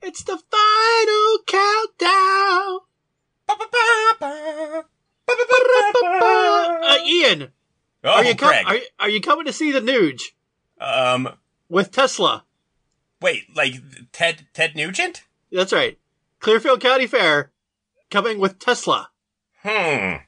It's the final countdown. Ian, Craig. Are you coming to see the Nuge? With Tesla. Wait, like Ted Nugent? That's right. Clearfield County Fair, coming with Tesla. Can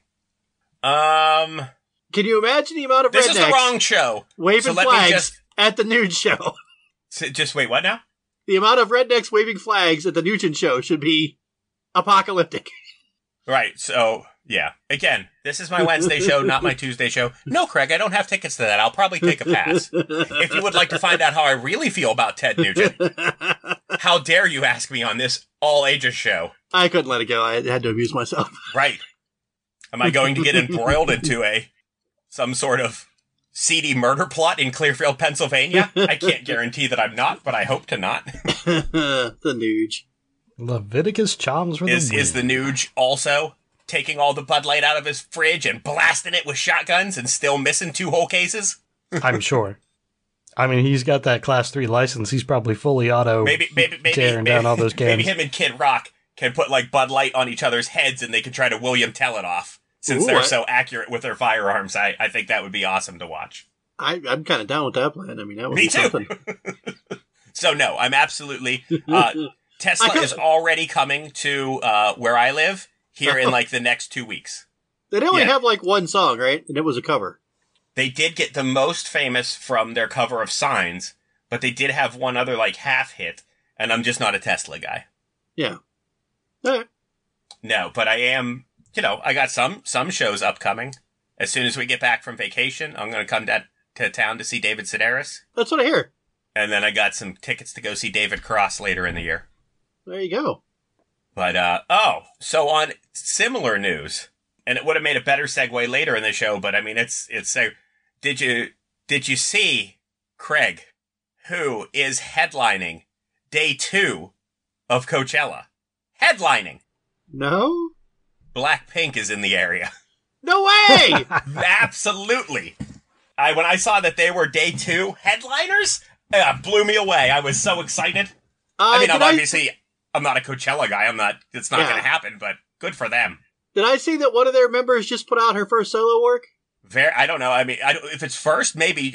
you imagine the amount of This rednecks is the wrong show. waving flags at the Nuge show? Just wait, what now? The amount of rednecks waving flags at the Nugent show should be apocalyptic. Right, so, yeah. Again, this is my Wednesday show, not my Tuesday show. No, Craig, I don't have tickets to that. I'll probably take a pass. If you would like to find out how I really feel about Ted Nugent, how dare you ask me on this all-ages show? I couldn't let it go. I had to amuse myself. Right. Am I going to get embroiled into some sort of seedy murder plot in Clearfield, Pennsylvania? I can't guarantee that I'm not, but I hope to not. The Nuge. Leviticus Choms for the win. Is the Nuge also taking all the Bud Light out of his fridge and blasting it with shotguns and still missing 2 whole cases? I'm sure. I mean, he's got that Class 3 license. He's probably fully auto tearing down all those cans. Maybe him and Kid Rock can put, like, Bud Light on each other's heads and they can try to William Tell it off. Since they're so accurate with their firearms, I think that would be awesome to watch. I'm kind of down with that plan. I mean, that would Me be too. something. So, no, I'm absolutely... Tesla is already coming to where I live here in, like, the next 2 weeks. They only have, like, one song, right? And it was a cover. They did get the most famous from their cover of Signs, but they did have one other, like, half hit, and I'm just not a Tesla guy. Yeah. All right. No, but I am, I got some shows upcoming. As soon as we get back from vacation, I'm going to come to town to see David Sedaris. That's what I hear. And then I got some tickets to go see David Cross later in the year. There you go. But, so on similar news, and it would have made a better segue later in the show, but I mean, it's did you see, Craig, who is headlining day 2 of Coachella? Headlining! No? Blackpink is in the area. No way! Absolutely. When I saw that they were day 2 headliners, it blew me away. I was so excited. I'm not a Coachella guy. It's not going to happen, but good for them. Did I see that one of their members just put out her first solo work? I don't know. I mean, if it's first, maybe.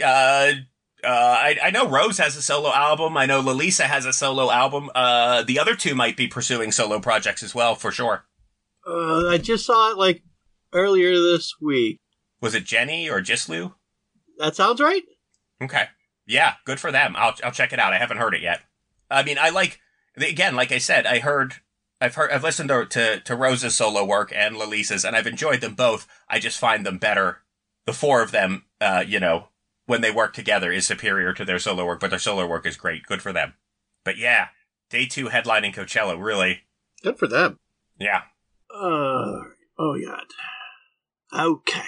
I know Rose has a solo album. I know Lalisa has a solo album. The other 2 might be pursuing solo projects as well, for sure. I just saw it, like, earlier this week. Was it Jenny or Jislu? That sounds right. Okay. Yeah, good for them. I'll check it out. I haven't heard it yet. I mean, again, like I said, I've listened to Rose's solo work and Lalisa's, and I've enjoyed them both. I just find them better. The 4 of them, when they work together is superior to their solo work, but their solo work is great. Good for them. But yeah, day 2 headlining Coachella, really. Good for them. Yeah. Oh, God. Okay.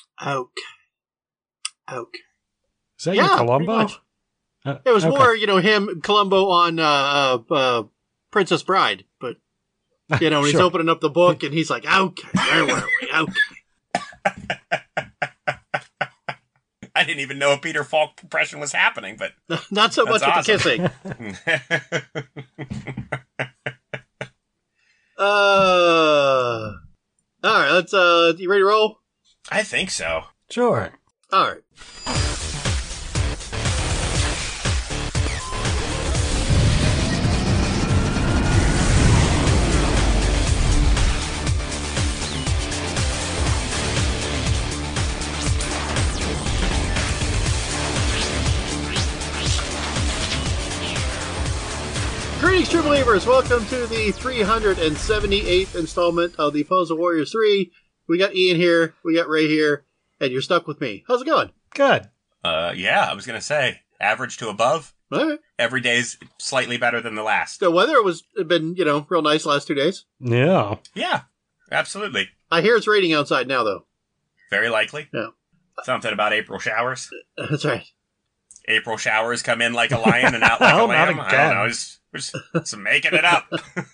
Is that your Columbo? It was more, him, Columbo on Princess Bride, but, when he's opening up the book and he's like, okay, where were we? Okay. I didn't even know a Peter Falk impression was happening, but... Not so much awesome. with the kissing. All right, let's, you ready to roll? I think so. Sure. All right. Greetings, true believers. Welcome to the 378th installment of the Puzzle Warriors 3. We got Ian here, we got Ray here, and you're stuck with me. How's it going? Good. Yeah, I was going to say, average to above. All right. Every day's slightly better than the last. The weather has been, real nice the last 2 days. Yeah. Yeah, absolutely. I hear it's raining outside now, though. Very likely. Yeah. Something about April showers. That's right. April showers come in like a lion and out like a lamb. I don't know. Just making it up.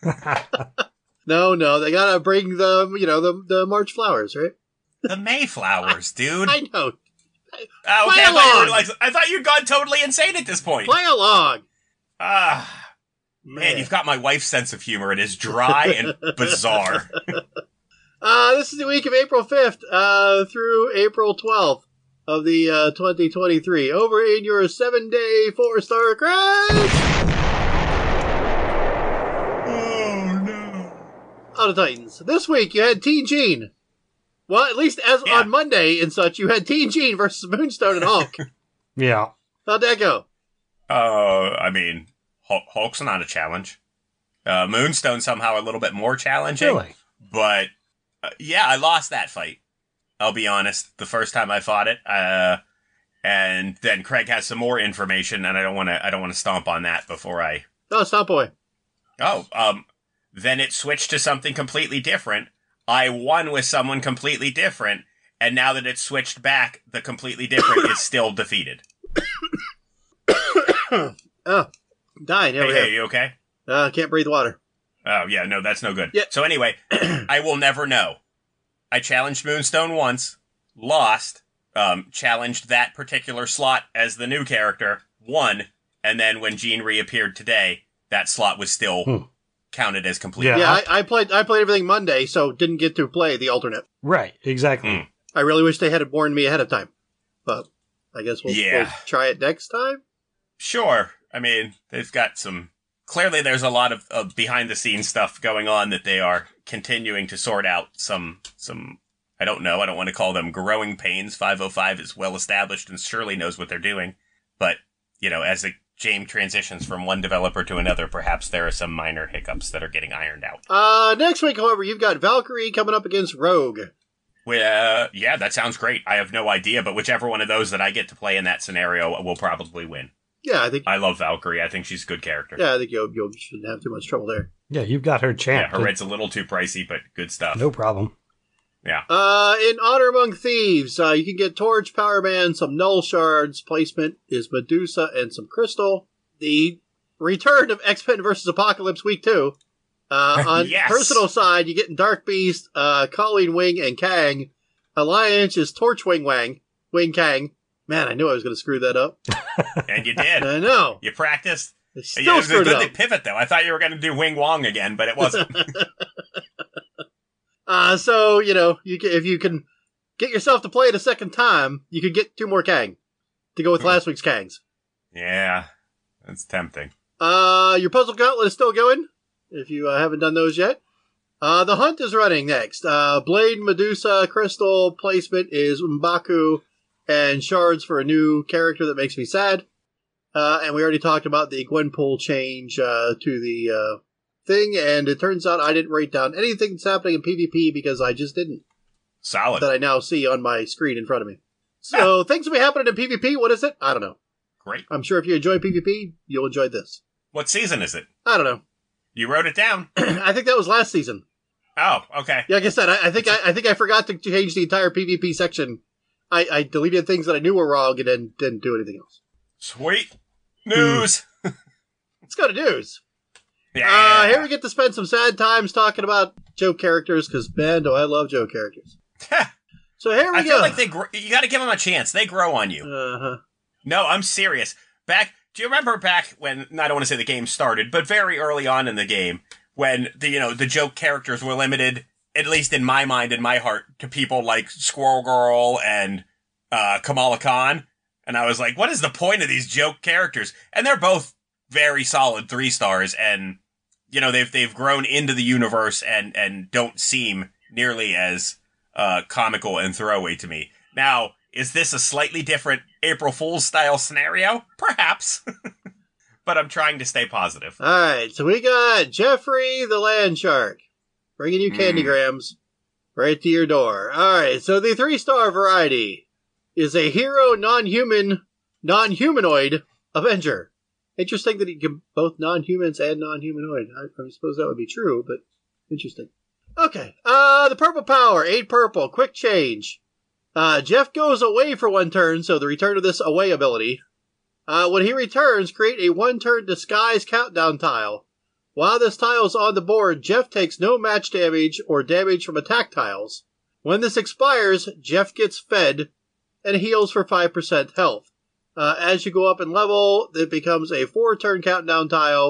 No, they gotta bring the March flowers, right? The Mayflowers, dude. I know. Okay, I thought you'd gone totally insane at this point. Play along. Man, you've got my wife's sense of humor. It is dry and bizarre. This is the week of April 5th through April 12th of the 2023. Over in your 7-day 4-star crash! Oh, no. On the Titans. This week you had Teen Jean. Well, at least on Monday and such, you had Teen Jean versus Moonstone and Hulk. Yeah. How'd that go? I mean, Hulk's not a challenge. Moonstone somehow a little bit more challenging. Really? But, I lost that fight. I'll be honest. The first time I fought it. And then Craig has some more information, and I don't want to stomp on that before I... Oh, Stomp Boy. Then it switched to something completely different. I won with someone completely different, and now that it's switched back, the completely different is still defeated. Oh, dying. Hey, you okay? Can't breathe water. Oh, yeah, no, that's no good. Yeah. So anyway, I will never know. I challenged Moonstone once, lost, challenged that particular slot as the new character, won, and then when Jean reappeared today, that slot was still counted as complete. Yeah, I played everything Monday, so didn't get to play the alternate. Right, exactly. I really wish they had warned me ahead of time, but I guess we'll try it next time. Sure. I mean, they've got some... Clearly, there's a lot of behind-the-scenes stuff going on that they are continuing to sort out. Some I don't know. I don't want to call them growing pains. 505 is well-established and surely knows what they're doing. But, as the game transitions from one developer to another, perhaps there are some minor hiccups that are getting ironed out. Next week, however, you've got Valkyrie coming up against Rogue. Well, yeah, that sounds great. I have no idea, but whichever one of those that I get to play in that scenario will probably win. Yeah, I love Valkyrie. I think she's a good character. Yeah, I think you shouldn't have too much trouble there. Yeah, you've got her champ. Yeah, her red's a little too pricey, but good stuff. No problem. Yeah. In Honor Among Thieves, you can get Torch, Power Man, some Null Shards. Placement is Medusa and some Crystal. The return of X-Men vs. Apocalypse Week 2. On yes. Personal side, you're getting Dark Beast, Colleen Wing, and Kang. Alliance is Torchwing Wing Kang. Man, I knew I was going to screw that up. And you did. I know. You practiced. I still screwed it up. It was a good pivot, though. I thought you were going to do Wing Wong again, but it wasn't. So, if you can get yourself to play it a second time, you could get 2 more Kang to go with last week's Kangs. Yeah, that's tempting. Your Puzzle Gauntlet is still going, if you haven't done those yet. The Hunt is running next. Blade, Medusa, Crystal. Placement is M'Baku and Shards for a new character that makes me sad. And we already talked about the Gwenpool change to the thing, and it turns out I didn't write down anything that's happening in PvP because I just didn't. Solid. That I now see on my screen in front of me. So things will be happening in PvP. What is it? I don't know. Great. I'm sure if you enjoy PvP, you'll enjoy this. What season is it? I don't know. You wrote it down. I think that was last season. Oh, okay. Yeah, like I said, I think I forgot to change the entire PvP section. I deleted things that I knew were wrong and then didn't do anything else. Sweet. News. Let's go to news. Yeah. Here we get to spend some sad times talking about joke characters, because, man, do I love joke characters. So here we go. I feel like you got to give them a chance. They grow on you. Uh-huh. No, I'm serious. Do you remember back when, I don't want to say the game started, but very early on in the game, when the joke characters were limited, at least in my mind, in my heart, to people like Squirrel Girl and Kamala Khan. And I was like, what is the point of these joke characters? And they're both very solid 3 stars, and they've grown into the universe and don't seem nearly as comical and throwaway to me. Now, is this a slightly different April Fool's style scenario? Perhaps. But I'm trying to stay positive. All right, so we got Jeffrey the Land Shark bringing you candygrams right to your door. All right, so the 3-star variety is a hero non-humanoid Avenger. Interesting that he can both non-humans and non-humanoid. I suppose that would be true, but interesting. Okay, the purple power, 8 purple, quick change. Jeff goes away for 1 turn, so the return of this away ability. When he returns, create a 1-turn disguise countdown tile. While this tile is on the board, Jeff takes no match damage or damage from attack tiles. When this expires, Jeff gets fed and heals for 5% health. As you go up in level, it becomes a 4-turn countdown tile,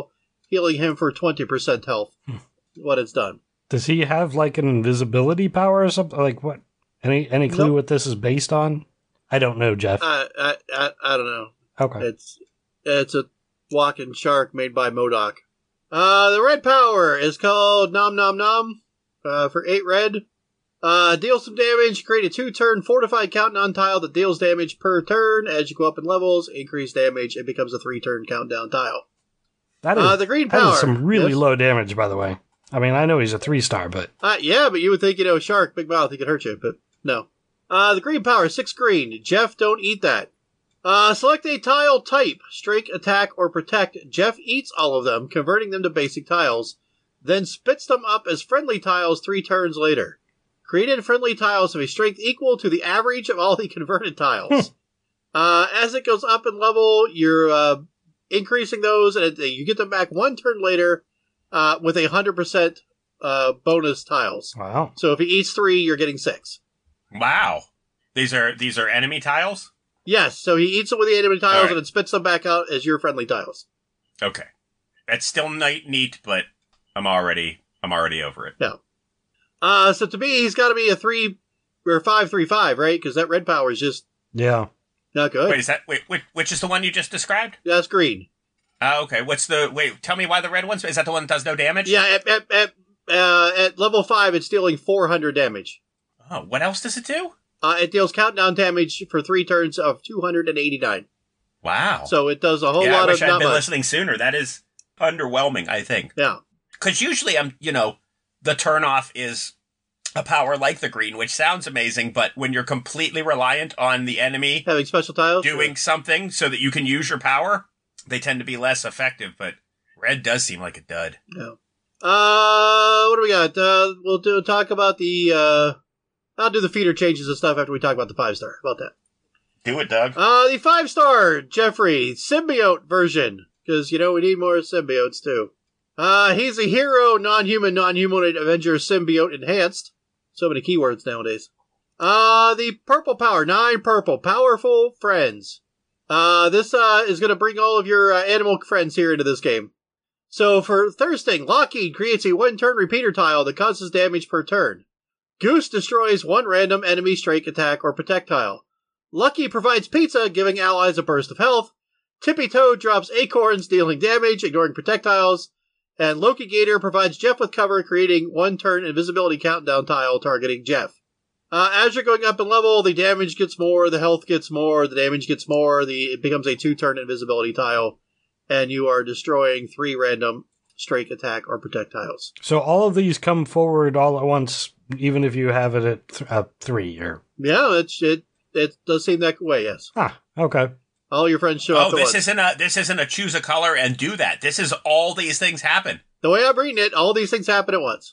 healing him for 20% health. What it's done. Does he have like an invisibility power or something? Like what? Any clue what this is based on? I don't know, Jeff. I don't know. Okay. It's a walking shark made by MODOK. The red power is called Nom Nom Nom for 8 red. Deal some damage, create a 2-turn fortified countdown tile that deals damage per turn. As you go up in levels, increase damage, it becomes a 3-turn countdown tile. That is, the green power. That is some really low damage, by the way. I mean, I know he's a 3-star, but... yeah, but you would think, shark, big mouth, he could hurt you, but no. The green power, 6 green. Jeff, don't eat that. Select a tile type, strike, attack, or protect. Jeff eats all of them, converting them to basic tiles, then spits them up as friendly tiles 3 turns later. Created friendly tiles of a strength equal to the average of all the converted tiles. As it goes up in level, you're increasing those, and you get them back 1 turn later with 100% bonus tiles. Wow. So if he eats 3, you're getting 6. Wow. These are enemy tiles? Yes, so he eats them with the enemy tiles right. and then spits them back out as your friendly tiles. Okay. That's still neat, but I'm already over it. Yeah. So to me, he's got to be a 3 or 5/3/5, right? Because that red power is just not good. Wait, which is the one you just described? That's green. Okay. Tell me why the red one? Is that the one that does no damage? Yeah, at level 5, it's dealing 400 damage. Oh, what else does it do? It deals countdown damage for 3 turns of 289. Wow. So it does a whole lot of... I wish I'd been listening sooner. That is underwhelming, I think. Yeah. Because usually the turnoff is a power like the green, which sounds amazing, but when you're completely reliant on the enemy having special tiles, doing something so that you can use your power, they tend to be less effective, but red does seem like a dud. Yeah. What do we got? We'll talk about the... I'll do the feeder changes and stuff after we talk about the 5-star. How about that? Do it, Doug. The 5-star, Jeffrey, symbiote version. Because, we need more symbiotes, too. He's a hero, non-humanoid Avenger symbiote enhanced. So many keywords nowadays. The purple power, 9 purple, powerful friends. This is going to bring all of your animal friends here into this game. So for thirsting, Lockheed creates a 1-turn repeater tile that causes damage per turn. Goose destroys 1 random enemy strike, attack, or protect tile. Lucky provides pizza, giving allies a burst of health. Tippy Toad drops acorns, dealing damage, ignoring projectiles. And Loki Gator provides Jeff with cover, creating 1-turn invisibility countdown tile targeting Jeff. As you're going up in level, the damage gets more, the health gets more, the damage gets more, it becomes a 2-turn invisibility tile, and you are destroying 3 random strike, attack, or protect tiles. So all of these come forward all at once, even if you have it at 3, or... Yeah, it does seem that way, yes. Ah, okay. All your friends show up at once. This isn't a choose a color and do that. This is all these things happen. The way I'm reading it, all these things happen at once.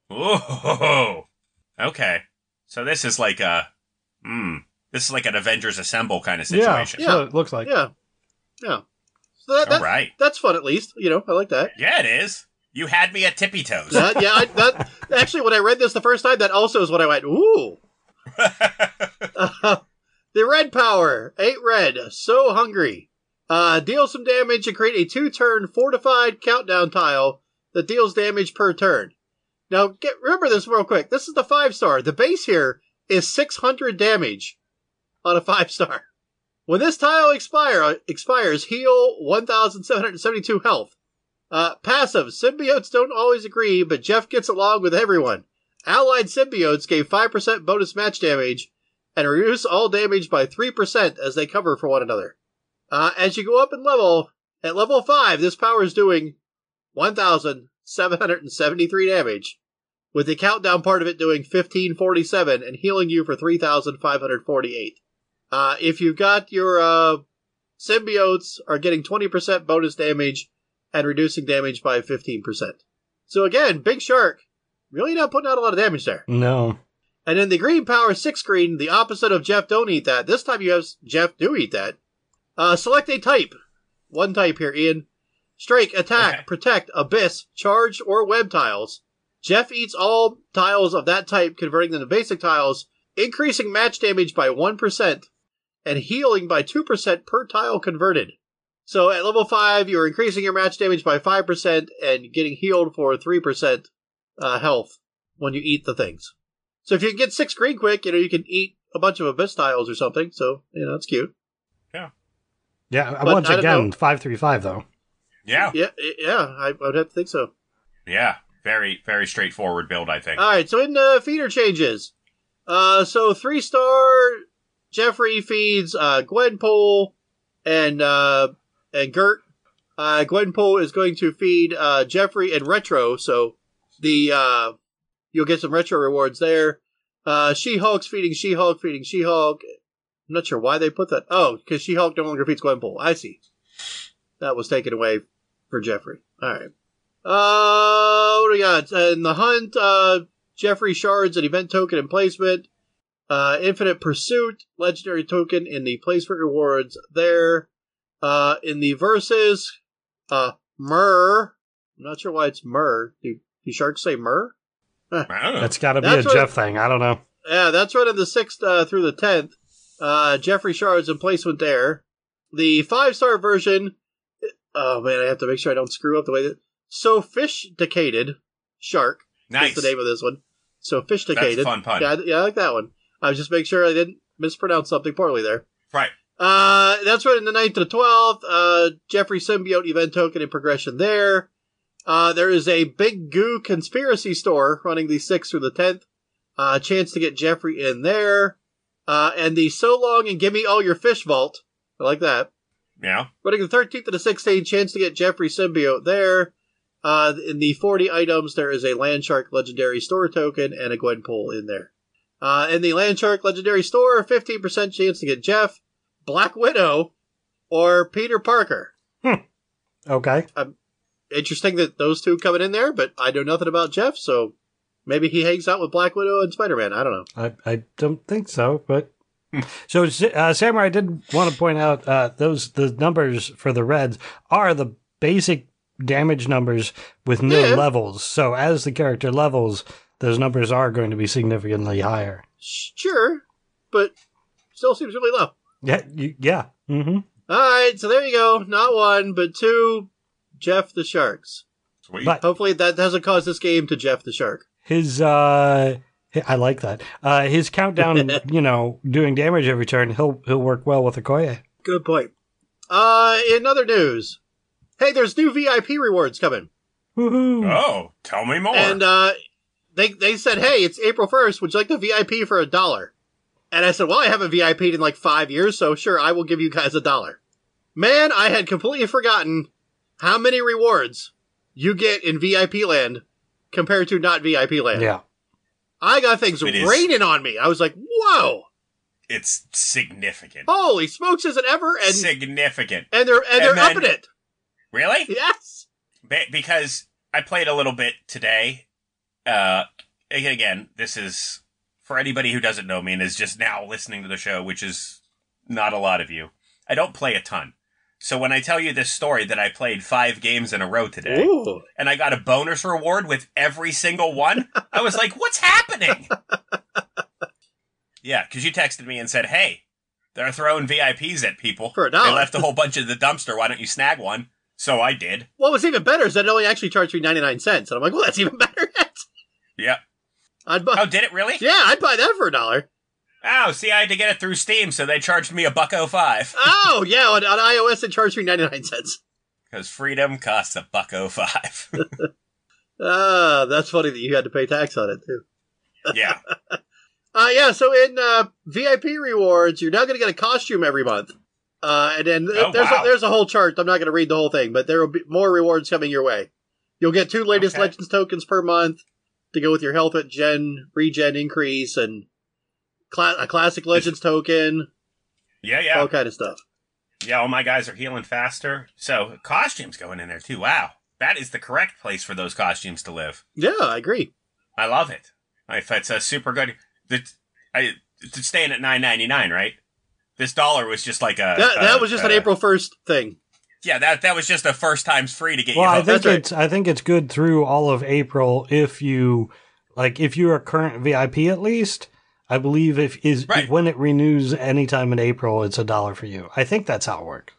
Oh, okay. So this is like an Avengers Assemble kind of situation. Yeah, so it looks like. Yeah. So all right. That's fun, at least. I like that. Yeah, it is. You had me at tippy toes. Actually, when I read this the first time, that also is what I went, ooh. The red power, 8 red, so hungry. Deal some damage and create a 2-turn fortified countdown tile that deals damage per turn. Now, remember this real quick. This is the 5-star. The base here is 600 damage on a 5-star. When this tile expires, heal 1,772 health. Passive. Symbiotes don't always agree, but Jeff gets along with everyone. Allied symbiotes gave 5% bonus match damage and reduce all damage by 3% as they cover for one another. As you go up in level, at level 5, this power is doing 1,773 damage, with the countdown part of it doing 1,547 and healing you for 3,548. If you've got your symbiotes are getting 20% bonus damage and reducing damage by 15%. So again, Big Shark, really not putting out a lot of damage there. No. And then the green power 6 green, the opposite of Jeff don't eat that. This time you have Jeff do eat that. Select a type. 1 type here, Ian. Strike, attack, protect, abyss, charge, or web tiles. Jeff eats all tiles of that type, converting them to basic tiles, increasing match damage by 1% and healing by 2% per tile converted. So at level 5, you're increasing your match damage by 5% and getting healed for 3% health when you eat the things. So if you can get 6 green quick, you can eat a bunch of Abyss tiles or something. So, that's cute. Yeah. Yeah, once again, 535 though. Yeah. Yeah, I would have to think so. Yeah, very, very straightforward build, I think. All right, so in feeder changes. So 3-star Jeffrey feeds Gwenpool and Gert. Gwenpool is going to feed Jeffrey and Retro, so you'll get some Retro rewards there. She-Hulk's feeding She-Hulk, feeding She-Hulk. I'm not sure why they put that. Oh, because She-Hulk no longer feeds Gwenpool. I see. That was taken away for Jeffrey. All right. What do we got? In the hunt, Jeffrey shards an event token in placement. Infinite Pursuit, legendary token in the placement rewards there. In the verses, Myrrh. I'm not sure why it's Myrrh. Do sharks say Myrrh? That's got to be a Jeff thing. I don't know. Yeah, that's right in the 6th through the 10th. Jeffrey shards in placement there. The 5-star version. Oh man, I have to make sure I don't screw up the way that. Sophisticated Shark. Nice. That's the name of this one. Sophisticated. That's a fun pun. Yeah, I like that one. I was just making sure I didn't mispronounce something poorly there. Right. That's right in the 9th to the 12th. Jeffrey Symbiote event token and progression there. There is a Big Goo conspiracy store running the 6th through the 10th. Chance to get Jeffrey in there. And the So Long and Gimme All Your Fish Vault. I like that. Yeah. Running the 13th to the 16th, chance to get Jeffrey Symbiote there. In the 40 items, there is a Landshark Legendary Store token and a Gwenpool in there. In the Landshark Legendary Store, 15% chance to get Jeff, Black Widow, or Peter Parker. Okay. Interesting that those two coming in there, but I know nothing about Jeff, so maybe he hangs out with Black Widow and Spider-Man. I don't know. I don't think so, but... So, Samurai, I did want to point out the numbers for the Reds are the basic damage numbers with no levels. So as the character levels, those numbers are going to be significantly higher. Sure, but still seems really low. Yeah. Mm-hmm. All right, so there you go. Not 1, but 2, Jeff the Sharks. Sweet. But hopefully that doesn't cause this game to Jeff the Shark. His, I like that. His countdown, doing damage every turn, he'll work well with Okoye. Good point. In other news, hey, there's new VIP rewards coming. Woohoo! Oh, tell me more. And they said, hey, it's April 1st. Would you like the VIP for $1? And I said, well, I haven't VIP'd in like 5 years, so sure, I will give you guys $1. Man, I had completely forgotten how many rewards you get in VIP land compared to not VIP land. Yeah. I got things raining on me. I was like, whoa. It's significant. Holy smokes, is it ever? And, significant. And they're upping it. Really? Yes. Because I played a little bit today. Again, this is for anybody who doesn't know me and is just now listening to the show, which is not a lot of you. I don't play a ton. So when I tell you this story that I played 5 games in a row today, ooh, and I got a bonus reward with every single one, I was like, what's happening? Yeah, because you texted me and said, hey, they're throwing VIPs at people. For $1. They left a whole bunch in the dumpster. Why don't you snag one? So I did. What was even better is that it only actually charged me 99 cents. And I'm like, well, that's even better yet. Yeah. Oh, did it really? Yeah, I'd buy that for $1. Oh, see, I had to get it through Steam, so they charged me $1.05. Oh, yeah, on iOS it charged me 99 cents. Because freedom costs $1.05. That's funny that you had to pay tax on it, too. Yeah. Yeah, so in VIP rewards, you're now going to get a costume every month. And then there's a whole chart. I'm not going to read the whole thing, but there will be more rewards coming your way. You'll get 2 latest Legends tokens per month to go with your health at regen increase, and a classic Legends token. Yeah. All kind of stuff. Yeah, all my guys are healing faster. So costumes going in there too. Wow. That is the correct place for those costumes to live. Yeah, I agree. I love it. If it's a super good... It's staying at $9.99, right? This $1 was just like that was just an April 1st thing. Yeah, that was just a first time's free to get you. Well, I think it's good through all of April if you're a current VIP at least. I believe if when it renews anytime in April, it's $1 for you. I think that's how it works.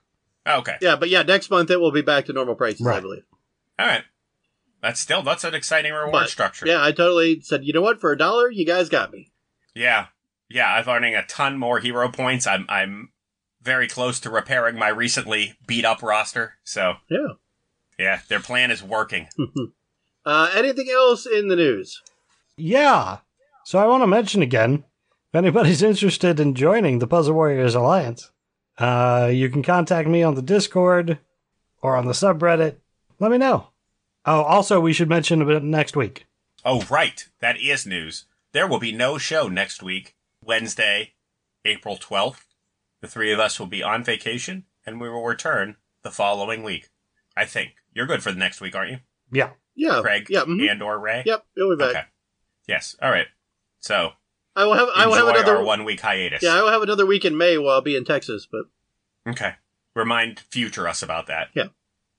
Oh, okay. Yeah, but yeah, next month it will be back to normal prices, I Right. believe. All right. That's an exciting reward But, structure. Yeah, I totally said, you know what? For $1, you guys got me. Yeah. Yeah, I'm earning a ton more hero points. I'm very close to repairing my recently beat up roster. So, yeah, their plan is working. Anything else in the news? Yeah. So I want to mention again, if anybody's interested in joining the Puzzle Warriors Alliance, you can contact me on the Discord or on the subreddit. Let me know. Oh, also, we should mention about next week. Oh, right. That is news. There will be no show next week, Wednesday, April 12th. The three of us will be on vacation, and we will return the following week. I think. You're good for the next week, aren't you? Yeah. Yeah. Craig Yeah. mhm. and or Ray? Yep. We'll be back. Okay. Yes. All right. So, I will have enjoy another our 1 week hiatus. Yeah, I will have another week in May while I'll be in Texas, but Okay. Remind future us about that. yeah.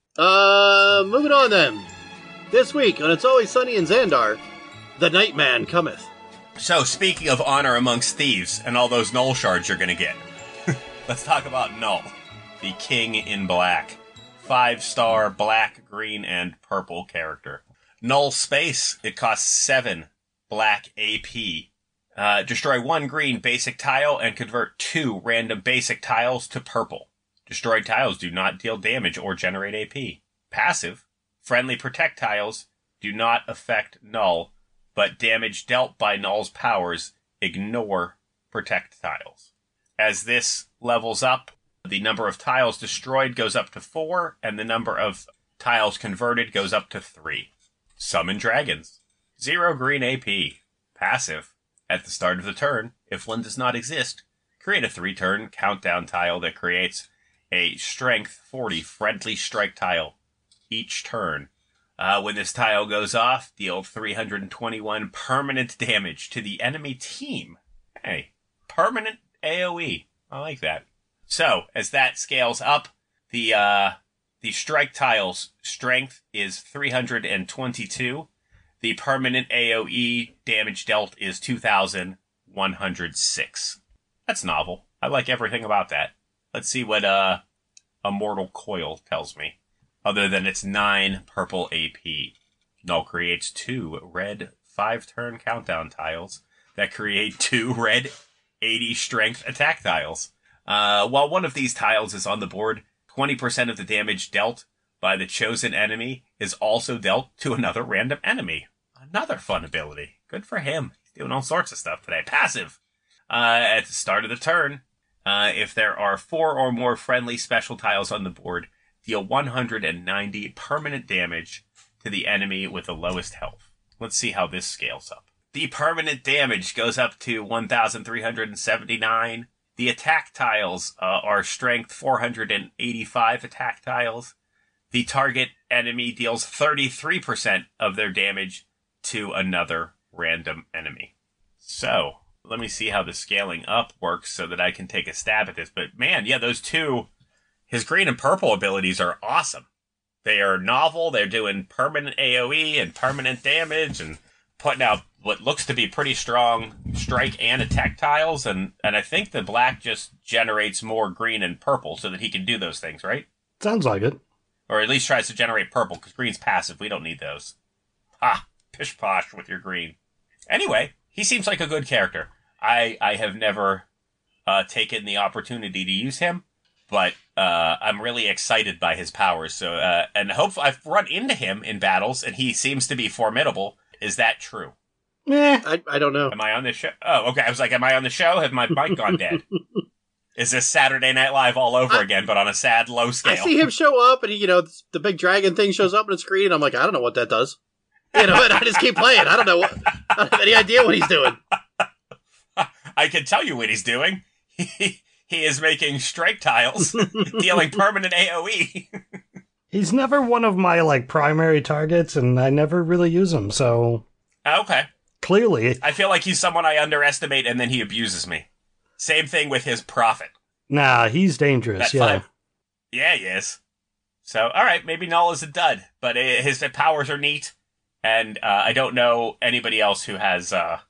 Moving on then. This week on It's Always Sunny in Xandar, the Nightman cometh. So, speaking of honor amongst thieves and all those Null shards you're going to get, let's talk about Null, the King in Black. 5-star black, green, and purple character. Null Space, it costs 7 black AP. Destroy 1 green basic tile and convert 2 random basic tiles to purple. Destroyed tiles do not deal damage or generate AP. Passive, friendly protect tiles do not affect Null, but damage dealt by Null's powers ignore protect tiles. As this levels up, the number of tiles destroyed goes up to 4, and the number of tiles converted goes up to 3. Summon dragons. 0 green AP. Passive. At the start of the turn, if one does not exist, create a 3-turn countdown tile that creates a Strength 40 friendly strike tile each turn. When this tile goes off, deal 321 permanent damage to the enemy team. Hey, permanent AoE. I like that. So, as that scales up, the strike tile's strength is 322. The permanent AoE damage dealt is 2,106. That's novel. I like everything about that. Let's see what Immortal Coil tells me. Other than its 9 purple AP. Null creates 2 red 5-turn countdown tiles that create 2 red 80 strength attack tiles. While one of these tiles is on the board, 20% of the damage dealt by the chosen enemy is also dealt to another random enemy. Another fun ability. Good for him. He's doing all sorts of stuff today. Passive. At the start of the turn, if there are 4 or more friendly special tiles on the board, deal 190 permanent damage to the enemy with the lowest health. Let's see how this scales up. The permanent damage goes up to 1,379. The attack tiles are strength 485 attack tiles. The target enemy deals 33% of their damage to another random enemy. So, let me see how the scaling up works so that I can take a stab at this. But man, yeah, those two, his green and purple abilities are awesome. They are novel, they're doing permanent AoE and permanent damage and putting out what looks to be pretty strong strike and attack tiles, and I think the black just generates more green and purple so that he can do those things, right? Sounds like it. Or at least tries to generate purple, because green's passive. We don't need those. Ah, pish-posh with your green. Anyway, he seems like a good character. I have never taken the opportunity to use him, but I'm really excited by his powers. So, and hopefully I've run into him in battles, and he seems to be formidable. Is that true? I don't know. Am I on this show? Oh, okay. I was like, am I on the show? Have my mic gone dead? Is this Saturday Night Live all over again, but on a sad, low scale? I see him show up, and he, the big dragon thing shows up on the screen, and I'm like, I don't know what that does. And I just keep playing. I don't have any idea what he's doing. I can tell you what he's doing. He is making strike tiles, dealing permanent AoE. He's never one of my primary targets, and I never really use him. So okay, clearly, I feel like he's someone I underestimate, and then he abuses me. Same thing with his prophet. Nah, he's dangerous. Yeah, yeah, he is. So, all right, maybe Null is a dud, but his powers are neat, and I don't know anybody else who has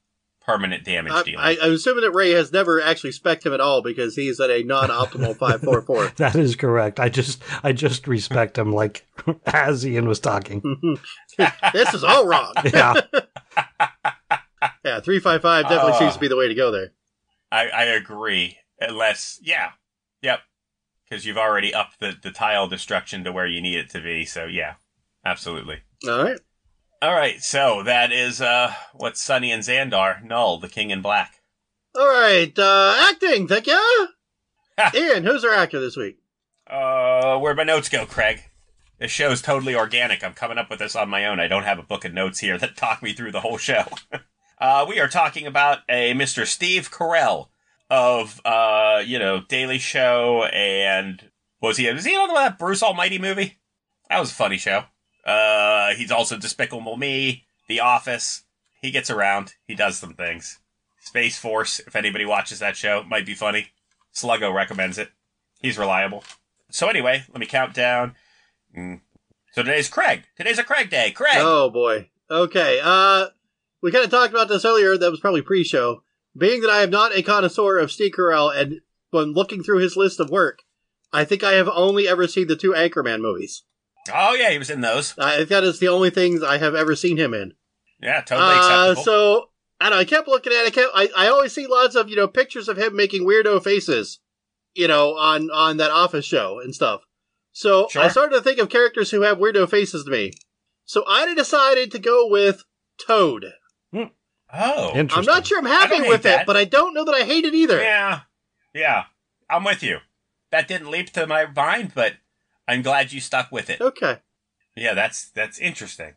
permanent damage dealing. I'm assuming that Ray has never actually spec'd him at all because he's at a non-optimal 544. That is correct. I just respect him like as Ian was talking. This is all wrong. Yeah. Yeah, 355 definitely seems to be the way to go there. I agree. Unless, yeah. Yep. Because you've already upped the tile destruction to where you need it to be. So, yeah. Absolutely. All right. All right. So, that is what Sonny and Xandar. Null, the King in Black. All right. Acting, thank you. Ian, who's our actor this week? Where'd my notes go, Craig? This show's totally organic. I'm coming up with this on my own. I don't have a book of notes here that talk me through the whole show. We are talking about a Mr. Steve Carell of, Daily Show and was he on that Bruce Almighty movie? That was a funny show. He's also Despicable Me, The Office. He gets around. He does some things. Space Force, if anybody watches that show, might be funny. Sluggo recommends it. He's reliable. So anyway, let me count down. So today's Craig. Today's a Craig day. Craig! Oh, boy. Okay. We kind of talked about this earlier. That was probably pre-show. Being that I am not a connoisseur of Steve Carell, and when looking through his list of work, I think I have only ever seen the 2 Anchorman movies. Oh, yeah, he was in those. I think that is the only things I have ever seen him in. Yeah, totally acceptable. So, I don't know, I kept looking at it. I always see lots of, pictures of him making weirdo faces, on that Office show and stuff. So, Sure. I started to think of characters who have weirdo faces to me. So, I decided to go with Toad. Oh. Interesting. I'm not sure I'm happy with it, but I don't know that I hate it either. Yeah. I'm with you. That didn't leap to my mind, but I'm glad you stuck with it. Okay. Yeah, that's interesting.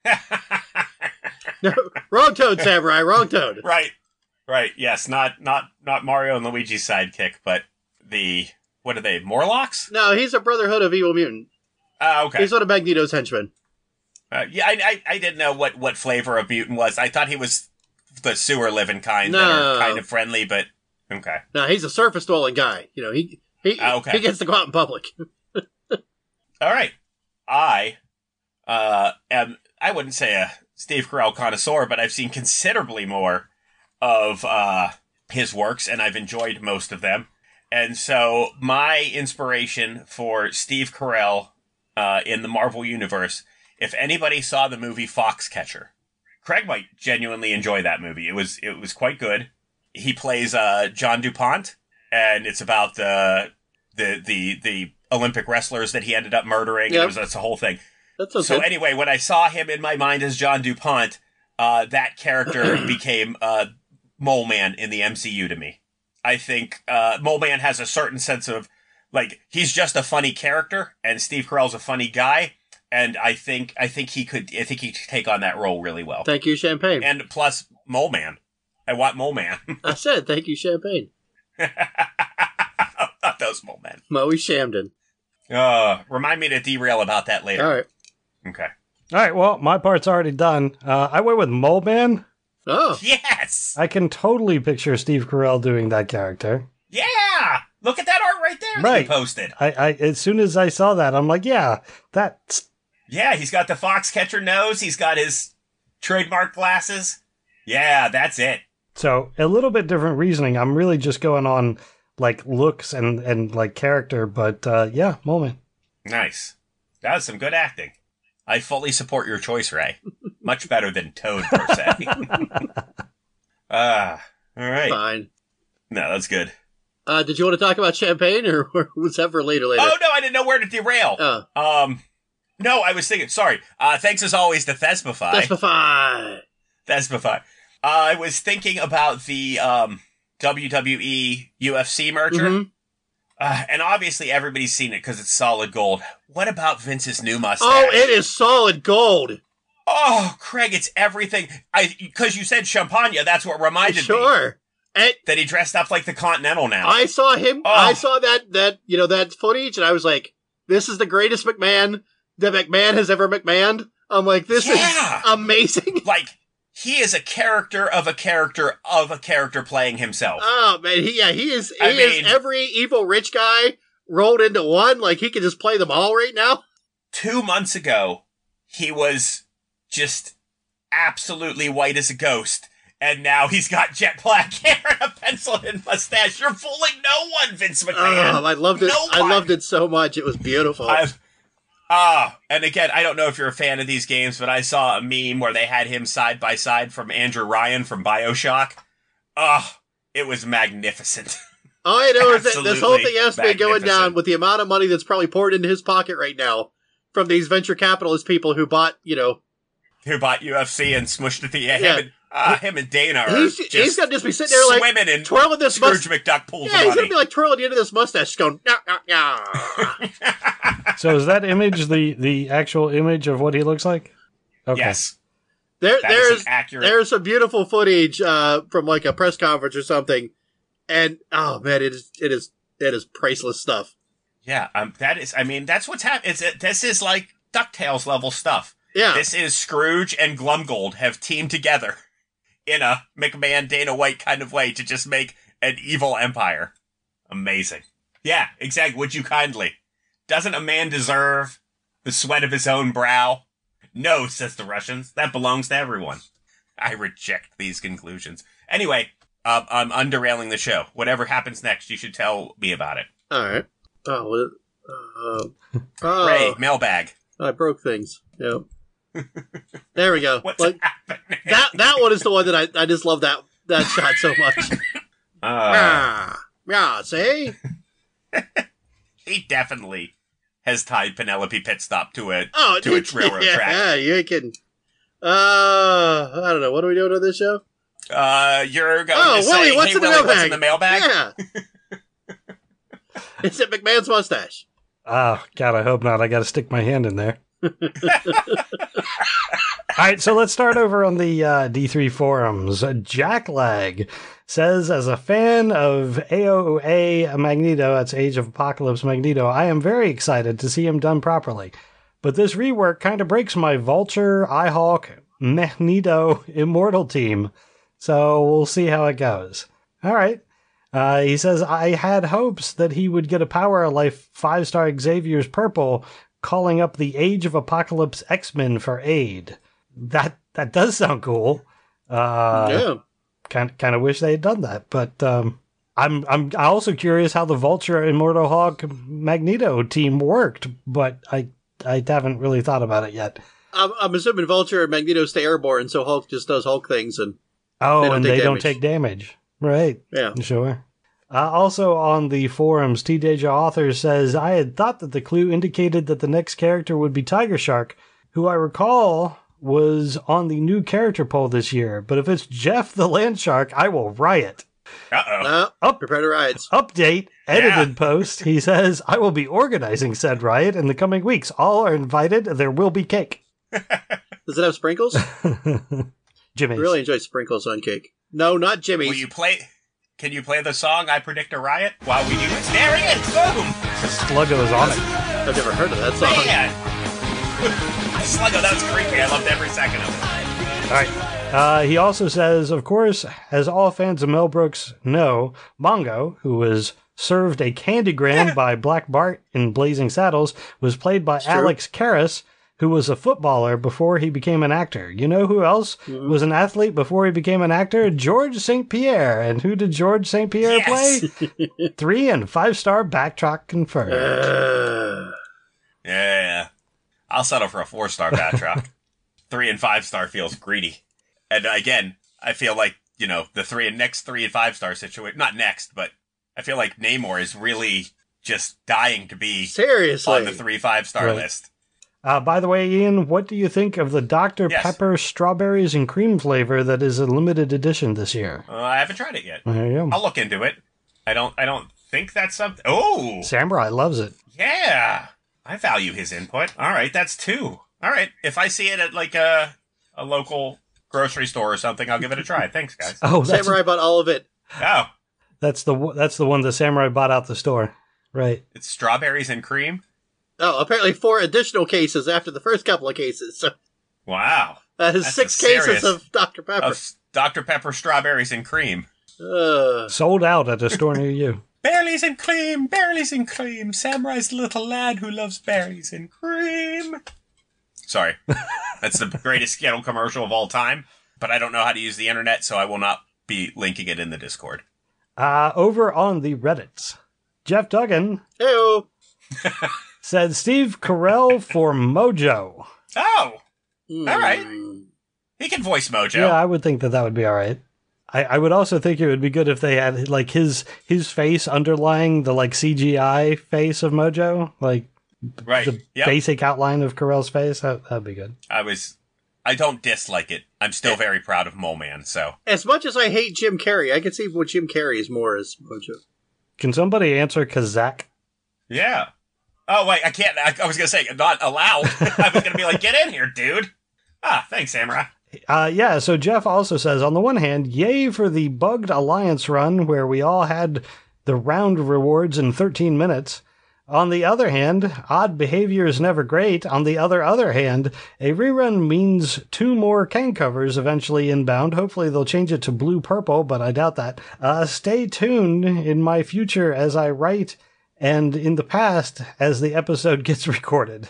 No, wrong Toad, Samurai. Wrong Toad. Right. Yes, not Mario and Luigi's sidekick, but what are they, Morlocks? No, he's a Brotherhood of Evil Mutant. Okay. He's one of Magneto's henchmen. Yeah, I didn't know what flavor of mutant was. I thought he was the sewer living kind that No. are kind of friendly, but okay. No, he's a surface dwelling guy. He gets to go out in public. All right. I I wouldn't say a Steve Carell connoisseur, but I've seen considerably more of his works, and I've enjoyed most of them. And so my inspiration for Steve Carell in the Marvel Universe, if anybody saw the movie Foxcatcher, Craig might genuinely enjoy that movie. It was quite good. He plays John DuPont, and it's about the Olympic wrestlers that he ended up murdering. Yep. That's the whole thing. That's So okay. anyway, when I saw him in my mind as John DuPont, that character became Mole Man in the MCU to me. I think Mole Man has a certain sense of, he's just a funny character, and Steve Carell's a funny guy, and I think he could take on that role really well. Thank you, Champagne. And plus, Mole Man. I want Mole Man. I said thank you, Champagne. Not those Mole Men. Moe Shamden. Remind me to derail about that later. All right. Okay. All right, well, my part's already done. I went with Mole Man. Oh, Yes! I can totally picture Steve Carell doing that character. Yeah! Look at that art right there that Right. you posted. I as soon as I saw that, I'm like, yeah, that's Yeah, he's got the Foxcatcher nose. He's got his trademark glasses. Yeah, that's it. so a little bit different reasoning. I'm really just going on looks and character, but yeah, Mole Man. Nice. That was some good acting. I fully support your choice, Ray. Much better than Toad, per se. All right. fine. No, that's good. Did you want to talk about Champagne, or was that for later? Oh, no, I didn't know where to derail. Oh. No, I was thinking, sorry. Thanks as always to Thespify. Thespify. I was thinking about the WWE UFC merger. Mhm. And obviously everybody's seen it because it's solid gold. What about Vince's new mustache? Oh, it is solid gold. Oh, Craig, it's everything. Because you said Champagne, that's what reminded me. Sure. And That he dressed up like the Continental now. I saw him. Oh. I saw that footage, and I was like, "This is the greatest McMahon that McMahon has ever McMahoned." I'm like, "This Yeah. is amazing." He is a character of a character of a character playing himself. Oh man, he is. He I is mean- every evil rich guy rolled into one. Like he can just play them all right now. 2 months ago, he was just absolutely white as a ghost. and now he's got jet black hair and a penciled-in mustache. You're fooling no one, Vince McMahon. I loved it. No I one. loved it so much. It was beautiful. And again, I don't know if you're a fan of these games, but I saw a meme where they had him side by side from Andrew Ryan from BioShock. It was magnificent. All I know is that this whole thing Absolutely has to be going down magnificent. with the amount of money that's probably poured into his pocket right now from these venture capitalist people who bought, Who bought UFC and smushed it to Yeah. him and Dana are he's just going to just be sitting there like swimming in twirling this Scrooge mustache. McDuck pools Yeah, of he's going money. to be like twirling the end of this mustache going, nah. So is that image the actual image of what he looks like? Okay. Yes. That is an accurate. There's some beautiful footage from like a press conference or something, and oh man, it is priceless stuff. Yeah, that's what's happening. This is like DuckTales level stuff. Yeah, This is Scrooge and Glumgold have teamed together in a McMahon Dana White kind of way to just make an evil empire. Amazing. Yeah, exactly. Would you kindly? Doesn't a man deserve the sweat of his own brow? No, says the Russians. That belongs to everyone. I reject these conclusions. Anyway, I'm underrailing the show. Whatever happens next, you should tell me about it. all right. Ray, mailbag. I broke things. Yep. There we go. What's Like happening? that one is the one that I just love that shot so much. Yeah, see? He definitely has tied Penelope Pitstop to a Oh, to a railroad track. Yeah, you ain't kidding. I don't know. What are we doing on this show? You're going Oh, to say, Willie, what's hey, in the Willie, mailbag? what's in the mailbag? Yeah. Is it McMahon's mustache? Oh, God, I hope not. I got to stick my hand in there. All right, so let's start over on the D3 forums. Jacklag says, as a fan of AOA Magneto, that's Age of Apocalypse Magneto, I am very excited to see him done properly. But this rework kind of breaks my Vulture, Eyehawk, Magneto Immortal team. So we'll see how it goes. All right. He says, I had hopes that he would get a Power of Life 5-star Xavier's Purple, calling up the Age of Apocalypse X-Men for aid. That does sound cool. Yeah. Kind of wish they had done that, but I'm also curious how the Vulture, Immortal Hulk, Magneto team worked, but I haven't really thought about it yet. I'm assuming Vulture and Magneto stay airborne, so Hulk just does Hulk things, and They don't take damage. Right. Yeah. Sure. Also on the forums, TDJ Author says, I had thought that the clue indicated that the next character would be Tiger Shark, who I recall was on the new character poll this year. But if it's Jeff the Land Shark, I will riot. Prepare to riots. Update, edited post. He says, I will be organizing said riot in the coming weeks. All are invited. There will be cake. Does it have sprinkles? Jimmy's. I really enjoy sprinkles on cake. No, not Jimmy's. Can you play the song I Predict a Riot while we do it? There he is! Boom! Sluggo is on it. I've never heard of that song. Man! Sluggo, that was creepy. I loved every second of it. All right. He also says, of course, as all fans of Mel Brooks know, Mongo, who was served a candygram by Black Bart in Blazing Saddles, was played by Alex Karras, who was a footballer before he became an actor. You know who else was an athlete before he became an actor? George St. Pierre. And who did George St. Pierre play? 3 and 5-star backtrack confirmed. Yeah. I'll settle for a 4-star backtrack. 3 and 5-star feels greedy. And again, I feel like, the next 3 and 5-star situation, not next, but I feel like Namor is really just dying to be Seriously. on the 3 5-star list. By the way, Ian, what do you think of the Dr. Pepper strawberries and cream flavor that is a limited edition this year? I haven't tried it yet. There you go. I'll look into it. I don't think that's something. Oh! Samurai loves it. Yeah! I value his input. All right, that's 2. All right, if I see it at like a local grocery store or something, I'll give it a try. Thanks, guys. Oh, Samurai bought all of it. Oh. That's the one that Samurai bought out the store. Right. It's strawberries and cream? Oh, apparently 4 additional cases after the first couple of cases. So wow. that is 6 cases of Dr. Pepper. Of Dr. Pepper strawberries and cream. Sold out at a store near you. Berries and cream, berries and cream. Samurai's the little lad who loves berries and cream. Sorry. That's the greatest Skittle commercial of all time. but I don't know how to use the internet, so I will not be linking it in the Discord. Over on the Reddits, Jeff Duggan Heyo. said Steve Carell for Mojo. Oh, all right. He can voice Mojo. Yeah, I would think that would be all right. I would also think it would be good if they had like his face underlying the like CGI face of Mojo, like the basic outline of Carell's face. That'd be good. I don't dislike it. I'm still very proud of Mole Man. So as much as I hate Jim Carrey, I can see what Jim Carrey is more as Mojo. Can somebody answer Kazak? Yeah. Oh wait, I can't. I was gonna say not allowed. I was gonna be like, get in here, dude. Thanks, Samurai. Yeah, so Jeff also says, on the one hand, yay for the Bugged Alliance run where we all had the round rewards in 13 minutes. On the other hand, odd behavior is never great. On the other hand, a rerun means 2 more can covers eventually inbound. Hopefully they'll change it to blue-purple, but I doubt that. Stay tuned in my future as I write and in the past as the episode gets recorded.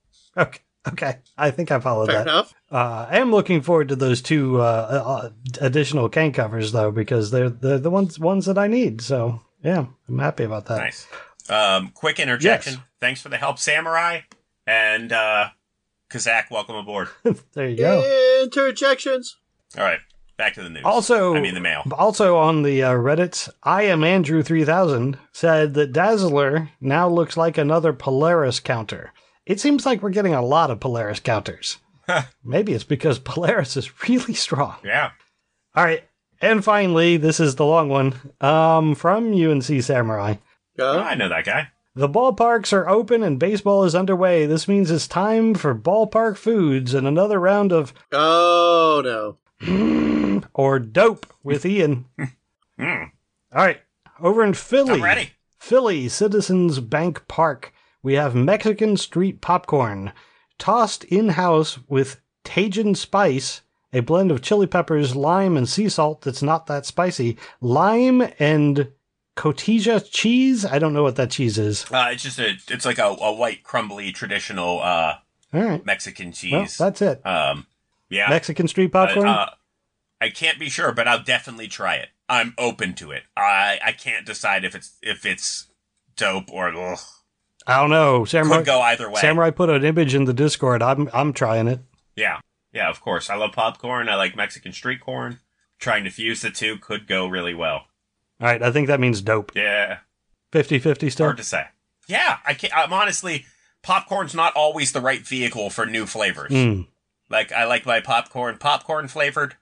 Okay, I think I followed Fair that. enough. I am looking forward to those 2 additional can covers, though, because they're the ones that I need. So, yeah, I'm happy about that. Nice. Quick interjection. Yes. Thanks for the help, Samurai. And Kazak, welcome aboard. There you go. Interjections. All right, back to the news. The mail. Also on the Reddits, I am Andrew 3000 said that Dazzler now looks like another Polaris counter. It seems like we're getting a lot of Polaris counters. Maybe it's because Polaris is really strong. Yeah. All right. And finally, this is the long one from UNC Samurai. Oh, I know that guy. The ballparks are open and baseball is underway. This means it's time for ballpark foods and another round of... Oh, no. or dope with Ian. All right. Over in Philly. I'm ready. Philly, Citizens Bank Park. We have Mexican street popcorn, tossed in-house with Tajin spice, a blend of chili peppers, lime, and sea salt that's not that spicy, lime and cotija cheese. I don't know what that cheese is. It's like a white, crumbly, traditional All right. Mexican cheese. Well, that's it. Yeah. Mexican street popcorn? I can't be sure, but I'll definitely try it. I'm open to it. I can't decide if it's dope or... Ugh. I don't know. Samurai could go either way. Samurai put an image in the Discord. I'm trying it. Yeah, of course. I love popcorn. I like Mexican street corn. Trying to fuse the two could go really well. All right, I think that means dope. Yeah. 50-50 still? Hard to say. Yeah, I'm honestly, popcorn's not always the right vehicle for new flavors. Like, I like my popcorn flavored,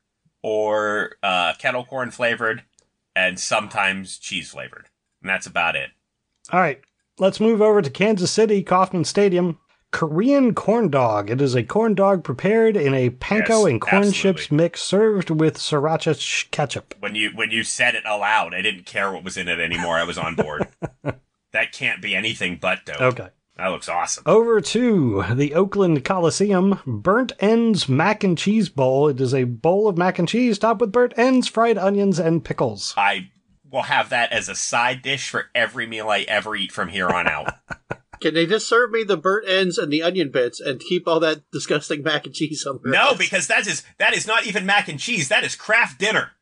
or kettle corn flavored, and sometimes cheese flavored. And that's about it. All right. Let's move over to Kansas City, Kauffman Stadium. Korean corn dog. It is a corn dog prepared in a panko and corn chips mix served with sriracha ketchup. When you said it aloud, I didn't care what was in it anymore. I was on board. That can't be anything but dope. Okay. That looks awesome. Over to the Oakland Coliseum, Burnt Ends Mac and Cheese Bowl. It is a bowl of mac and cheese topped with burnt ends, fried onions, and pickles. I will have that as a side dish for every meal I ever eat from here on out. Can they just serve me the burnt ends and the onion bits and keep all that disgusting mac and cheese somewhere? No, because that is not even mac and cheese. That is craft dinner.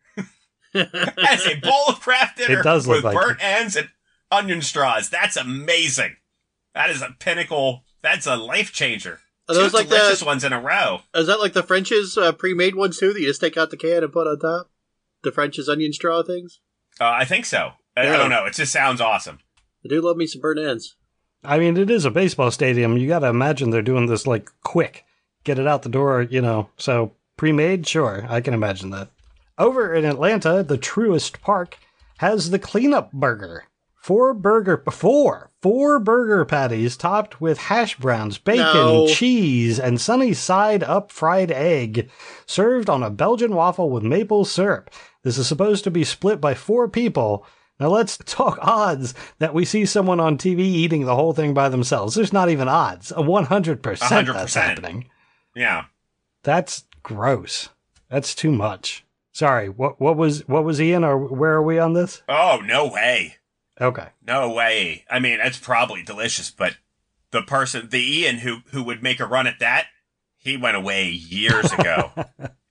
That is a bowl of craft dinner it does look with like burnt ends and onion straws. That's amazing. That is a pinnacle. That's a life changer. Are those 2 like delicious ones in a row. Is that like the French's pre-made ones too that you just take out the can and put on top? The French's onion straw things? I think so. I don't know. It just sounds awesome. I do love me some burnt ends. I mean, it is a baseball stadium. You got to imagine they're doing this like quick. Get it out the door, So pre-made, sure. I can imagine that. Over in Atlanta, the Truist Park has the cleanup burger. Four burger patties topped with hash browns, bacon, cheese, and sunny side up fried egg, served on a Belgian waffle with maple syrup. This is supposed to be split by 4 people. Now let's talk odds that we see someone on TV eating the whole thing by themselves. There's not even odds. 100% that's happening. Yeah. That's gross. That's too much. Sorry, what was Ian, or where are we on this? Oh, no way. Okay. No way. I mean, it's probably delicious, but the Ian who would make a run at that, he went away years ago.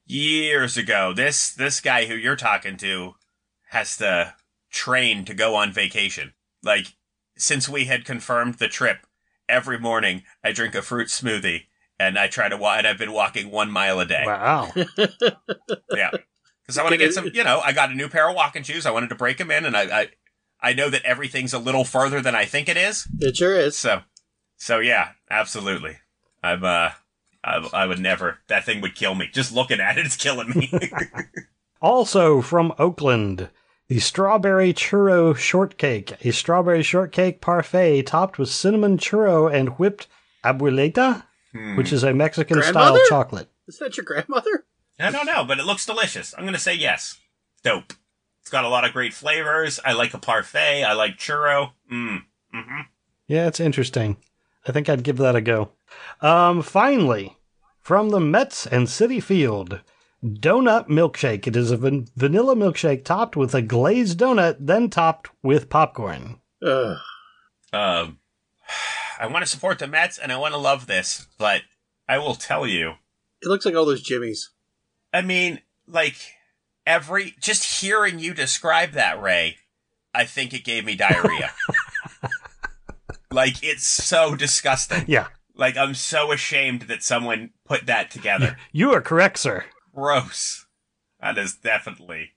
years ago. This guy who you're talking to has to train to go on vacation. Like, since we had confirmed the trip, every morning I drink a fruit smoothie and I try to walk, and I've been walking 1 mile a day. Wow. Yeah. Because I want to get some, I got a new pair of walking shoes. I wanted to break them in, and I know that everything's a little further than I think it is. It sure is. So yeah, absolutely. I would never. That thing would kill me. Just looking at it, it's killing me. Also from Oakland, the strawberry churro shortcake. A strawberry shortcake parfait topped with cinnamon churro and whipped abuelita, which is a Mexican-style chocolate. Is that your grandmother? I don't know, but it looks delicious. I'm going to say yes. Dope. It's got a lot of great flavors. I like a parfait. I like churro. Mm-hmm. Yeah, it's interesting. I think I'd give that a go. Finally, from the Mets and City Field, donut milkshake. It is a vanilla milkshake topped with a glazed donut, then topped with popcorn. I want to support the Mets, and I want to love this, but I will tell you. It looks like all those Jimmies. I mean, like, just hearing you describe that, Ray, I think it gave me diarrhea. Like, it's so disgusting. Yeah. Like, I'm so ashamed that someone put that together. You are correct, sir. Gross. That is definitely.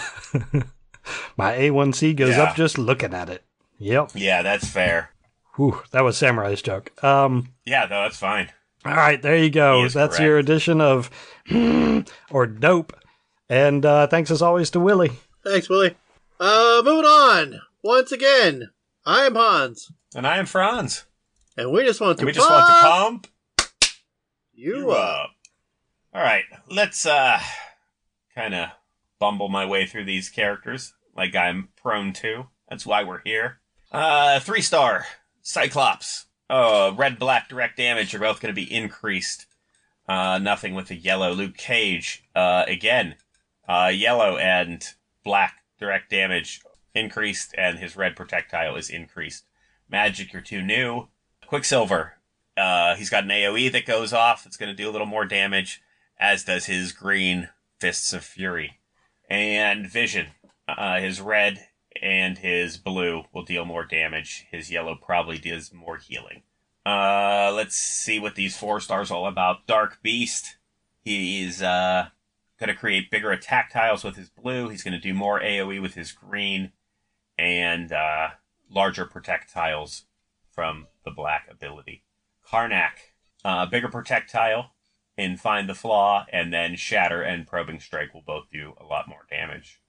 My A1C goes up just looking at it. Yep. Yeah, that's fair. Whew, that was Samurai's joke. Yeah, no, that's fine. All right, there you go. That's correct. your edition of or Dope. And thanks as always to Willie. Thanks, Willie. Moving on. Once again, I'm Hans. And I am Franz. And we just want to pump you up. All right, let's kind of bumble my way through these characters like I'm prone to. That's why we're here. 3-star Cyclops. Red, black, direct damage are both going to be increased. Nothing with the yellow. Luke Cage, again, yellow and black direct damage increased, and his red projectile is increased. Magic, you're too new. Quicksilver, he's got an AoE that goes off. It's going to do a little more damage, as does his green Fists of Fury. And Vision, his red and his blue will deal more damage. His yellow probably does more healing. Let's see what these 4-stars are all about. Dark Beast, he's going to create bigger attack tiles with his blue. He's going to do more AoE with his green, and larger projectiles from the black ability. Karnak, bigger projectile in Find the Flaw, and then Shatter and Probing Strike will both do a lot more damage.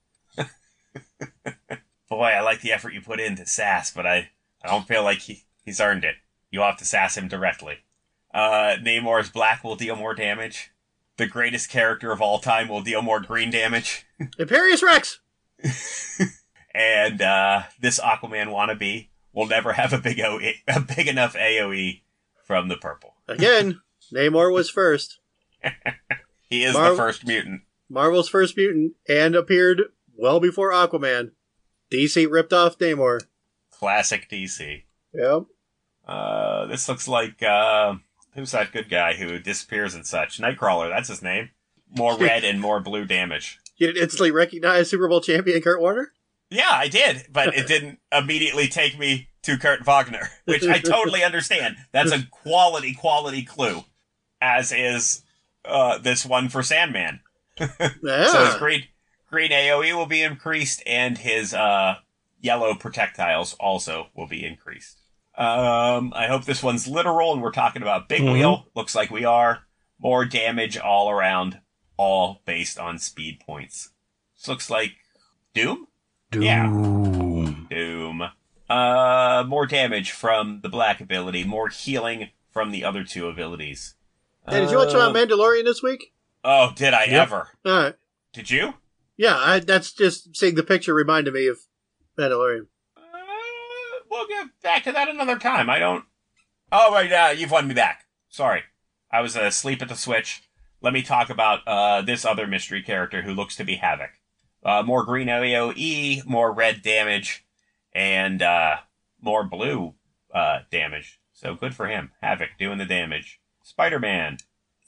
Boy, I like the effort you put into Sass, but I don't feel like he's earned it. You'll have to sass him directly. Namor's black will deal more damage. The greatest character of all time will deal more green damage. Imperious Rex! And this Aquaman wannabe will never have a big enough AoE from the purple. Again, Namor was first. He is the first mutant. Marvel's first mutant, and appeared well before Aquaman. DC ripped off Namor. Classic DC. Yep. This looks like, who's that good guy who disappears and such? Nightcrawler, that's his name. More red and more blue damage. You didn't instantly recognize Super Bowl champion Kurt Warner? Yeah, I did, but it didn't immediately take me to Kurt Wagner, which I totally understand. That's a quality clue, as is this one for Sandman. Yeah. So his green AoE will be increased, and his yellow projectiles also will be increased. I hope this one's literal, and we're talking about Big Wheel. Looks like we are. More damage all around, all based on speed points. This looks like Doom? Doom. Yeah. Doom. More damage from the black ability, more healing from the other two abilities. Hey, did you watch Mandalorian this week? Oh, did I ever? All right. Did you? Yeah, that's just seeing the picture reminded me of Mandalorian. We'll get back to that another time. I don't... Oh, right, you've won me back. Sorry. I was asleep at the switch. Let me talk about this other mystery character who looks to be Havoc. More green AoE, more red damage, and more blue damage. So good for him. Havoc doing the damage. Spider-Man.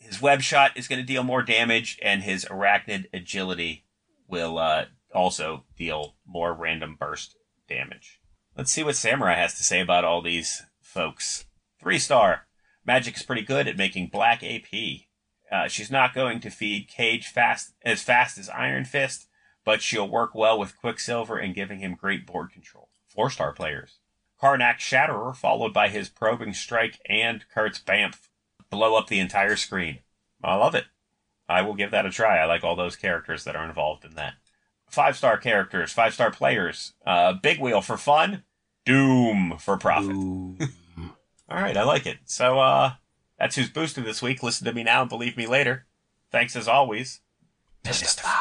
His web shot is going to deal more damage, and his arachnid agility will also deal more random burst damage. Let's see what Samurai has to say about all these folks. 3-star. Magic is pretty good at making black AP. She's not going to feed Cage as fast as Iron Fist, but she'll work well with Quicksilver and giving him great board control. 4-star players. Karnak Shatterer, followed by his Probing Strike and Kurt's Bamf. Blow up the entire screen. I love it. I will give that a try. I like all those characters that are involved in that. 5-star characters, 5-star players. Big Wheel for fun. Doom for profit. All right, I like it. So, that's who's boosted this week. Listen to me now and believe me later. Thanks as always. Mystify.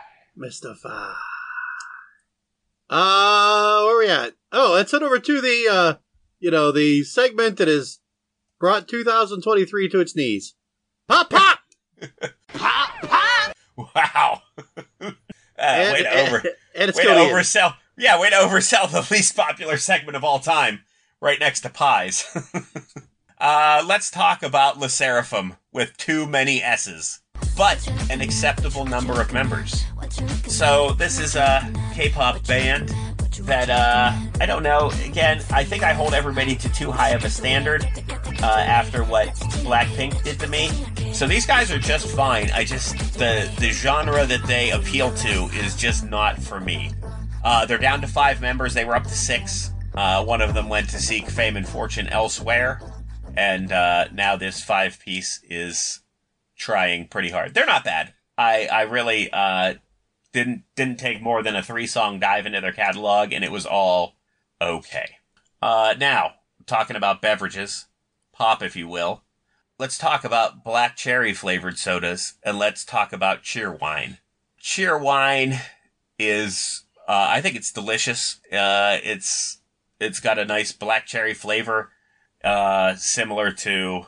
Where are we at? Oh, let's head over to the, the segment that has brought 2023 to its knees. Pop, pop! Pop, pop! Wow. Way to oversell. Yeah, way to oversell the least popular segment of all time. Right next to pies. Let's talk about Le Seraphim with too many S's, but an acceptable number of members. So this is a K-pop band that, I don't know, again, I think I hold everybody to too high of a standard after what Blackpink did to me. So these guys are just fine. The genre that they appeal to is just not for me. They're down to 5 members. They were up to 6. One of them went to seek fame and fortune elsewhere, and now this 5-piece is trying pretty hard. They're not bad. I really didn't take more than a 3-song dive into their catalog, and it was all okay. Now, talking about beverages, pop if you will, let's talk about black cherry flavored sodas, and let's talk about Cheerwine. Cheerwine is, I think it's delicious. It's got a nice black cherry flavor, similar to,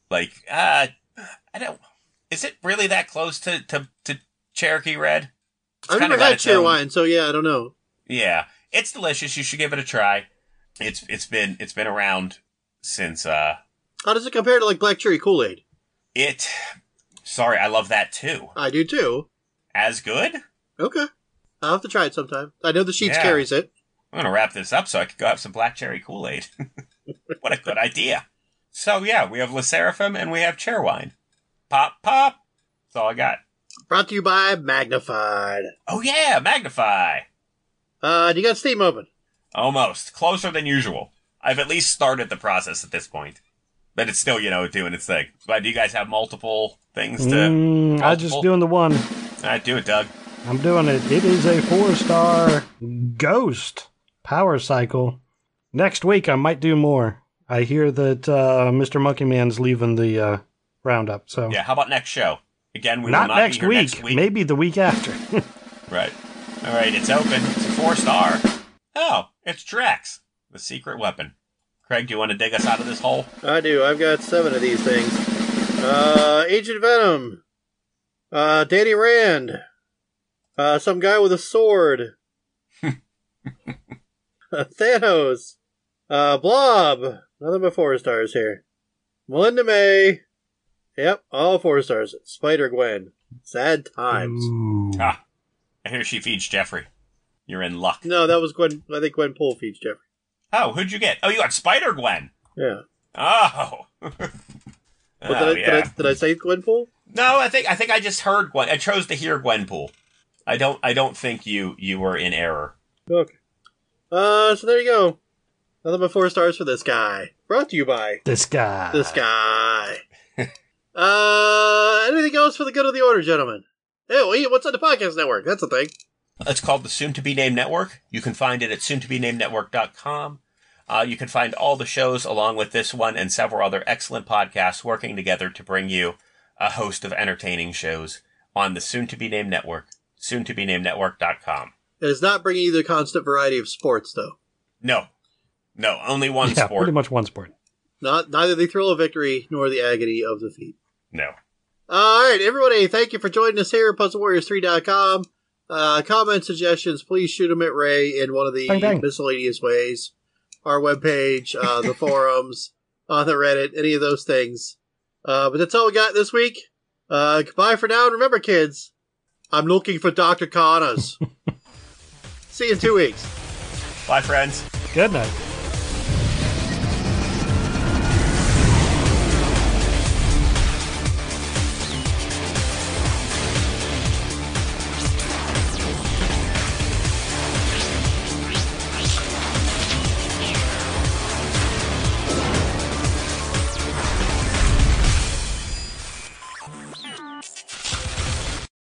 is it really that close to Cherokee Red? I've never had Cheerwine, so yeah, I don't know. Yeah, it's delicious. You should give it a try. It's been around since. How does it compare to black cherry Kool-Aid? Sorry, I love that too. I do too. As good? Okay, I'll have to try it sometime. I know the Sheets carries it. I'm going to wrap this up so I can go have some black cherry Kool-Aid. What a good idea. So, yeah, we have Le Seraphim and we have Cheerwine. Pop, pop. That's all I got. Brought to you by Magnified. Oh, yeah, Magnify. Do you got Steam open? Almost. Closer than usual. I've at least started the process at this point. But it's still, doing its thing. But do you guys have multiple things to... I'm just doing the one. All right, do it, Doug. I'm doing it. It is a 4-star Ghost Power Cycle. Next week, I might do more. I hear that Mr. Monkey Man's leaving the roundup. So yeah, how about next show? Again, we not will not next be here week. Next week. Maybe the week after. Right. All right, it's open. It's a 4-star. Oh, it's Drax, the secret weapon. Craig, do you want to dig us out of this hole? I do. I've got 7 of these things. Agent Venom. Danny Rand. Some guy with a sword. Thanos. Blob. Nothing but 4 stars here. Melinda May. Yep, all 4 stars. Spider-Gwen. Sad times. Ooh. Ah, I hear she feeds Jeffrey. You're in luck. No, that was Gwen. I think Gwen Poole feeds Jeffrey. Oh, who'd you get? Oh, you got Spider-Gwen. Yeah. Oh. Did I say Gwen Poole? No, I think I just heard Gwen. I chose to hear Gwenpool. I don't think you were in error. Okay. So there you go. Nothing but 4 stars for this guy. Brought to you by This guy. Anything else for the good of the order, gentlemen? Hey, what's on the podcast network? That's a thing. It's called the Soon to Be Named Network. You can find it at soontobenamednetwork.com. You can find all the shows along with this one and several other excellent podcasts working together to bring you a host of entertaining shows on the Soon to Be Named Network, soontobenamednetwork.com. It is not bringing you the constant variety of sports, though. No, only one sport. Pretty much one sport. Neither the thrill of victory nor the agony of defeat. No. All right, everybody, thank you for joining us here at PuzzleWarriors3.com. Comment suggestions, please shoot them at Ray in one of the miscellaneous ways. Our webpage, the forums, on the Reddit, any of those things. But that's all we got this week. Goodbye for now. And remember, kids, I'm looking for Dr. Connors. See you in 2 weeks. Bye, friends. Good night.